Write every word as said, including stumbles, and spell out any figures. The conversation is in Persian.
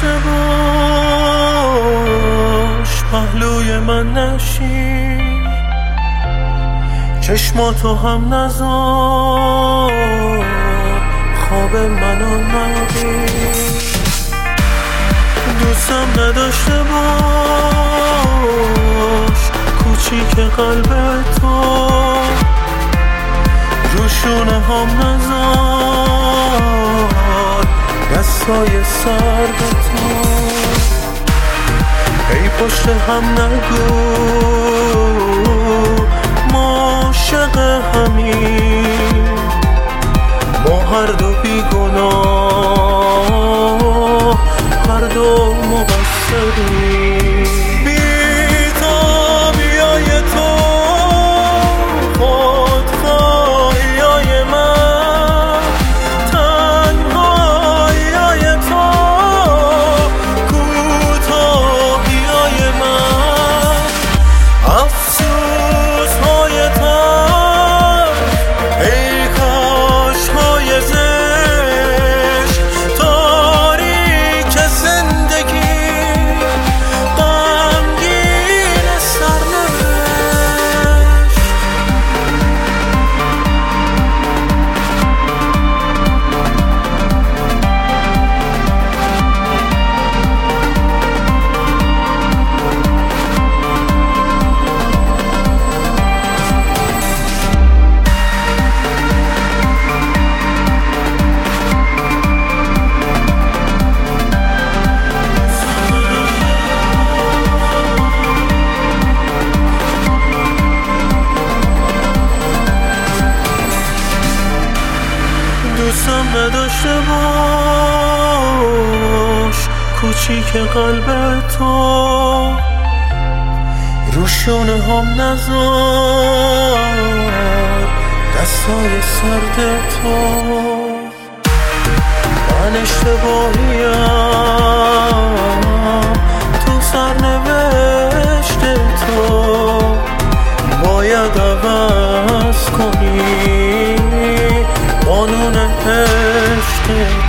نداشته باش، پهلوی من نشی، چشماتو هم نذار خواب منو نبین. دوستم نداشته باش، کوچیک قلب تو، روشونه هم نذار دستای سرد تو. ای پشت هم نگو ما عاشق همین، ما هر دو بیگناه، هر دو مقصریم. بی تو بیای تو، خودخواهیای من، تنهاییای تو، کوتاهیای من، افسوسهای تن، ای کاشهای زشت، تاریک زندگی، غمگین سرنوشت. دوستم نداشته باش، کوچیک قلب تو، روشونه هم نذار دستای سرد تو. من اشتباهیم تو سرنوشت تو، باید عوض کنی قانون عشق.